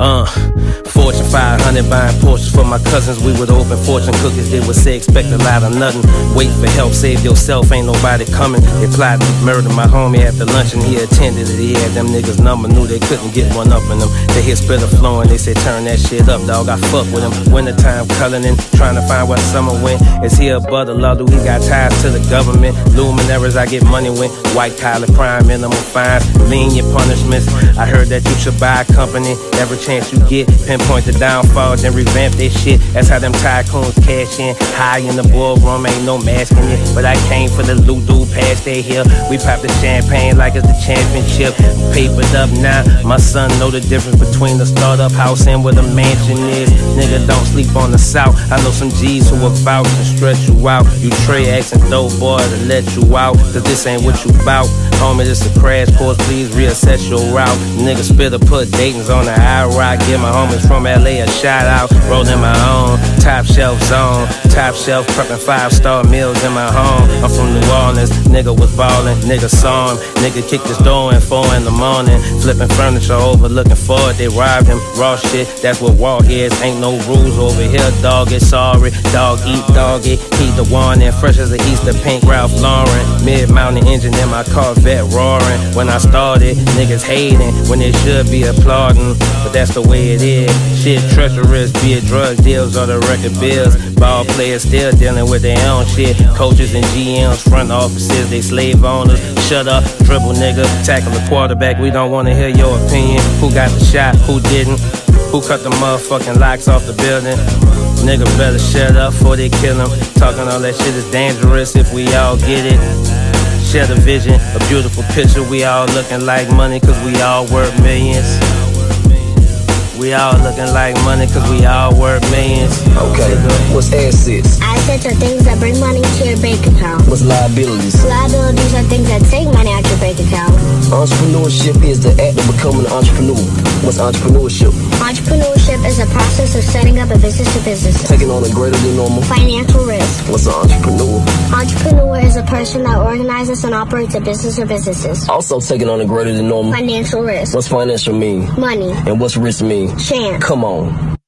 Fortune 500 buying Porsches for my cousins. We would open fortune cookies. They would say expect a lot of nothing. Wait for help, save yourself, ain't nobody coming. They plotted to murder my homie after lunch and he attended it. He had them niggas number, knew they couldn't get one up in them. They hear spitter flowing, they said turn that shit up, dog. I fuck with him. Wintertime coloring, trying to find where summer went. Is he a butter lover? He got ties to the government. Luminaries, I get money when white collar crime, minimum fines, lenient punishments. I heard that you should buy a company every chance you get. Pinpoint the downfall, then revamp that shit. That's how them tycoons cash in. High in the boardroom, ain't no masking it. But I came for the loot, dude, past that hill. We pop the champagne like it's the championship. Papered up now, my son know the difference between the startup house and where the mansion is. Nigga, don't sleep on the south. I know some G's who will vouch and stretch you out. You Trey asking dope boy to let you out, cause this ain't what you bout. Homie, this a crash course, please reassess your route. Nigga spitter put Dayton's on the high rock. Give my homies from LA a shout out. Rolling my own, top shelf zone. Top shelf prepping 5-star meals in my home. I'm from New Orleans, nigga was ballin', nigga saw him. Nigga kicked his door in 4 in the morning. Flipping furniture over, looking for it, they robbed him. Raw shit, that's what war is. Ain't no rules over here, dog, it's sorry. Dog eat doggy, heat the warning. Fresh as a Easter pink Ralph Lauren. Mid-mountain engine in my Corvette roaring. When I started, niggas hating when they should be applauding. But that's the way it is. Shit treacherous, be it drug deals or the record bills. Ball players still dealing with their own shit. Coaches and GMs, front offices, they slave owners. Shut up, dribble nigga, tackle the quarterback. We don't wanna hear your opinion. Who got the shot, who didn't? Who cut the motherfucking locks off the building? Nigga better shut up before they kill him. Talking all that shit is dangerous if we all get it. Share the vision, a beautiful picture. We all looking like money cause we all worth millions. We all looking like money cause we all worth millions. Okay, what's assets? Assets are things that bring money to your bank account. What's liabilities? Liabilities are things that take money out your bank account. Entrepreneurship is the act of becoming an entrepreneur. What's entrepreneurship? Entrepreneurship is a process of setting up a business to business. Taking on a greater than normal financial risk. What's an entrepreneur? Entrepreneur is a person that organizes and operates a business or businesses. Also taking on a greater than normal financial risk. What's financial mean? Money. And what's risk mean? Chance. Come on.